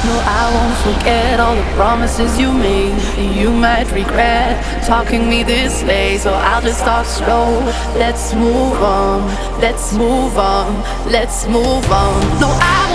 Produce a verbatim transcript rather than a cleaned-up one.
No, I won't forget all the promises you made. You might regret talking me this way, so I'll just start slow. Let's move on, let's move on, let's move on. No, I won't